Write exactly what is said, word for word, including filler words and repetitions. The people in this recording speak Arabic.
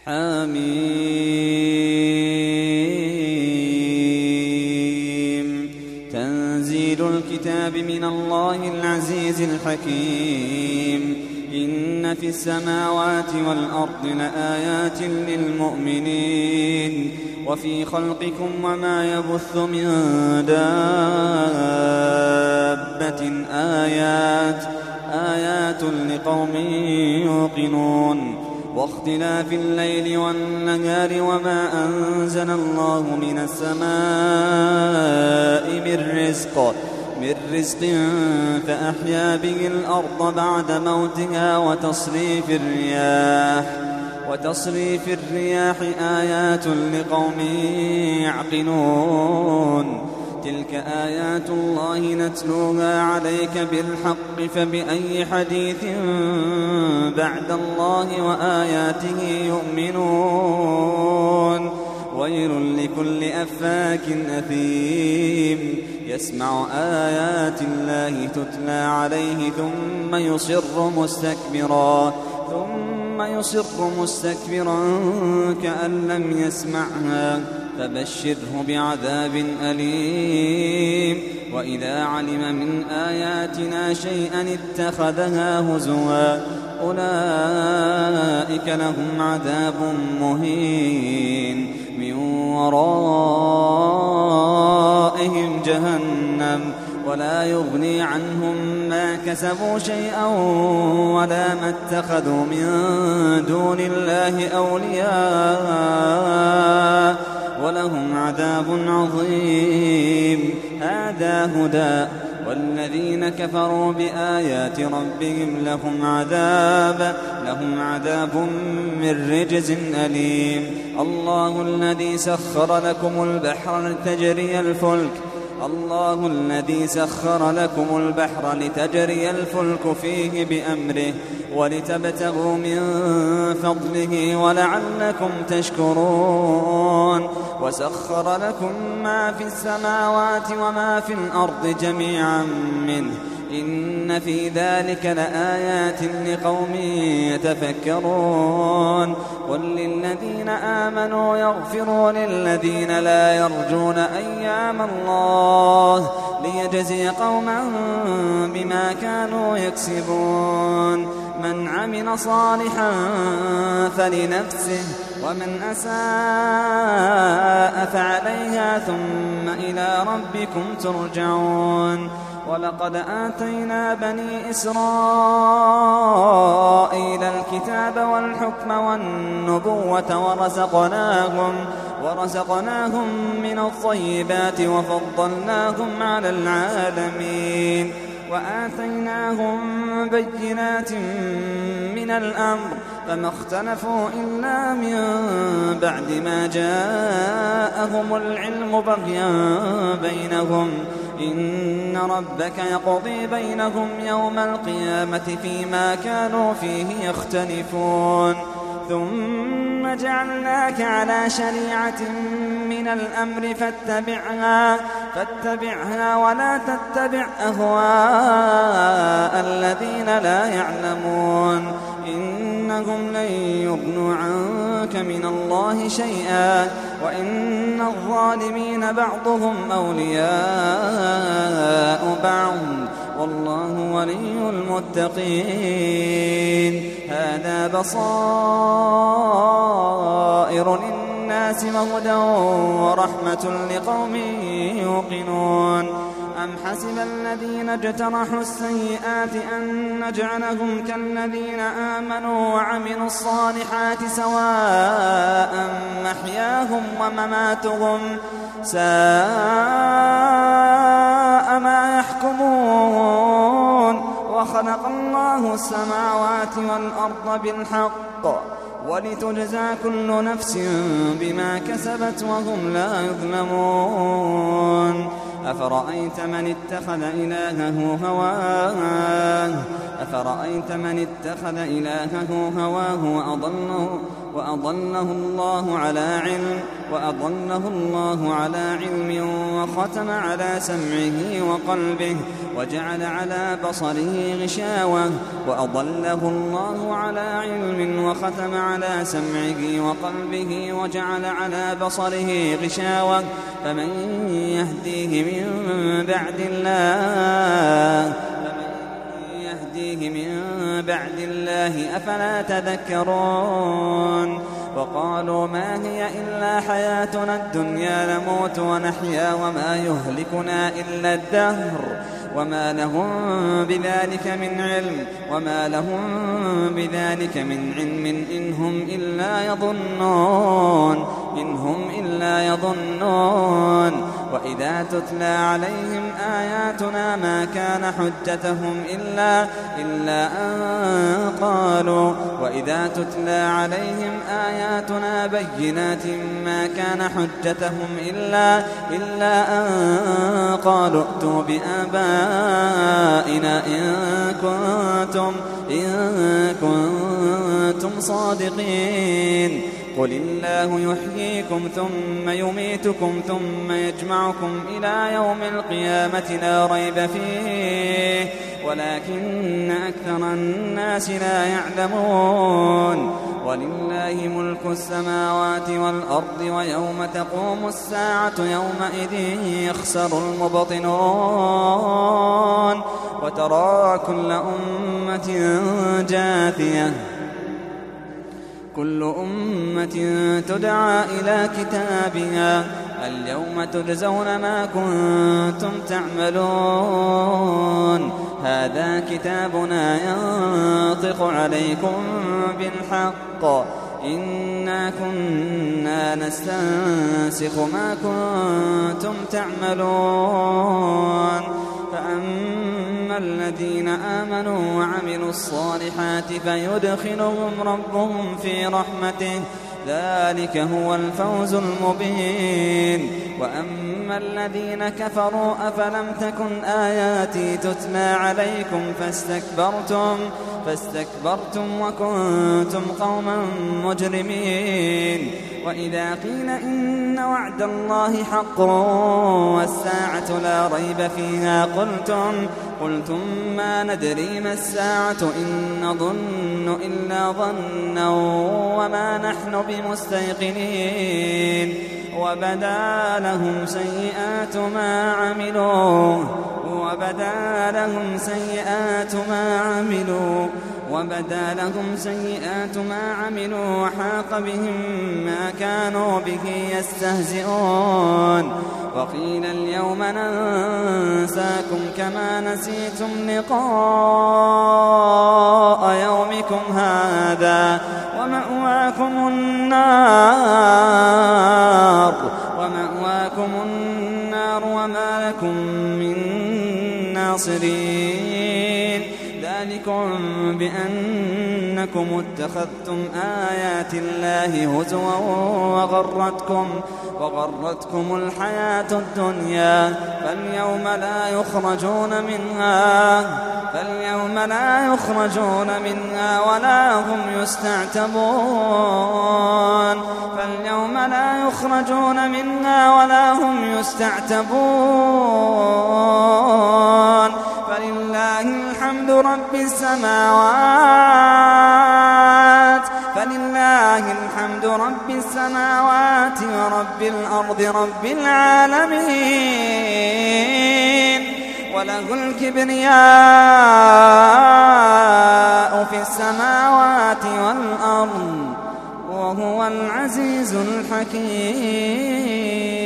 حميم. تنزيل الكتاب من الله العزيز الحكيم. إن في السماوات والأرض لآيات للمؤمنين وفي خلقكم وما يبث من دابة آيات آيات لقوم يوقنون. واختلاف الليل والنهار وما أنزل الله من السماء من رزق من رزق فأحيا به الأرض بعد موتها وتصريف الرياح وتصريف الرياح آيات لقوم يعقلون. تلك آيات الله نتلوها عليك بالحق فبأي حديث بعد الله وآياته يؤمنون. ويل لكل أفاك أثيم يسمع آيات الله تتلى عليه ثم يصر مستكبرا ثم يصر مستكبرا كأن لم يسمعها فبشره بعذاب أليم. وإذا علم من آياتنا شيئا اتخذها هزوا أولئك لهم عذاب مهين من ورائهم جهنم ولا يغني عنهم ما كسبوا شيئا ولا ما اتخذوا من دون الله أولياء ولهم عذاب عظيم. هذا هدى والذين كفروا بآيات ربهم لهم عذاب لهم عذاب من رجز أليم. الله الذي سخر لكم البحر لتجري الفلك الله الذي سخر لكم البحر لتجري الفلك فيه بأمره ولتبتغوا من فضله ولعلكم تشكرون. وسخر لكم ما في السماوات وما في الأرض جميعا منه إن في ذلك لآيات لقوم يتفكرون. قل للذين آمنوا يغفروا للذين لا يرجون أيام الله ليجزي قوما بما كانوا يكسبون. من عمل صالحا فلنفسه ومن أساء فعليها ثم إلى ربكم ترجعون. ولقد آتينا بني إسرائيل الكتاب والحكم والنبوة ورزقناهم, ورزقناهم من الطيبات وفضلناهم على العالمين. وآتيناهم بينات من الأمر فما اختلفوا إلا من بعد ما جاءهم العلم بغيا بينهم. إن ربك يقضي بينهم يوم القيامة فيما كانوا فيه يختلفون. ثم جعلناك على شريعة من الأمر فاتبعها, فاتبعها ولا تتبع أهواء الذين لا يعلمون. إنهم لن يغنوا عنك من الله شيئا وإن الظالمين بعضهم أولياء بعض والله ولي المتقين. هذا بصائر للناس وهدى ورحمة لقوم يوقنون. أم حسب الذين اجترحوا السيئات أن نجعلهم كالذين آمنوا وعملوا الصالحات سواء محياهم ومماتهم ساء ما يحكمون. وخلق الله السماوات والأرض بالحق ولتجزى كل نفس بما كسبت وهم لا يظلمون. أفرأيت من اتخذ إلهه هواه أفرأيت من اتخذ إلهه هواه وأضله, وأضله الله على علم وأضله الله على علم وختم على سمعه وقلبه وجعل على بصره غشاوة وأضله الله على علم وختم على سمعه وقلبه وجعل على بصره غشاوة فمن يهديه من بعد الله يهديه من بعد الله أفلا تذكرون وقالوا ما هي إلا حياتنا الدنيا نموت ونحيا وما يهلكنا إلا الدهر وما لهم بذلك من علم وما لهم بذلك من علم إن هم إلا يظنون إن هم إلا يظنون وإذا تتلى عليهم آياتنا ما كان حجتهم إلا إلا أن قالوا وإذا تتلى عليهم آياتنا بينات ما كان حجتهم إلا إلا أن قالوا ائتوا بآبائنا إن كنتم إن كنتم صادقين قل الله يحييكم ثم يميتكم ثم يجمعكم إلى يوم القيامة لا ريب فيه ولكن أكثر الناس لا يعلمون ولله ملك السماوات والأرض ويوم تقوم الساعة يومئذ يخسر المبطلون وترى كل أمة جاثية كل أمة تدعى إلى كتابها اليوم تجزون ما كنتم تعملون هذا كتابنا ينطق عليكم بالحق إنا كنا نستنسخ ما كنتم تعملون فأما الذين آمنوا وعملوا الصالحات فيدخلهم ربهم في رحمته ذلك هو الفوز المبين وأما الذين كفروا أفلم تكن آياتي تتلى عليكم فاستكبرتم فاستكبرتم وكنتم قوما مجرمين وإذا قيل إن وعد الله حق والساعة لا ريب فيها قلتم قلتم ما ندري ما الساعة إن نظن إلا ظنا وما نحن بمستيقنين وبدا لهم سيئات ما عملوا وبدا لهم سيئات ما عملوا وبدا لهم سيئات ما عملوا وحاق بهم ما كانوا به يستهزئون وقيل اليوم ننساكم كما نسيتم لقاء يومكم هذا ومأواكم النار ومأواكم النار وما لكم من ناصرين ذلكم بأنكم اتخذتم آيات الله هزوا وغرتكم وغرتكم الحياة الدنيا فاليوم لا يخرجون منها فاليوم لا يخرجون منها ولا هم يستعتبون فاليوم لا يخرجون منها ولا هم يستعتبون فلله الحمد رب السماوات فلله الحمد رب السماوات ورب الأرض رب العالمين وله الكبرياء في السماوات والأرض وهو العزيز الحكيم.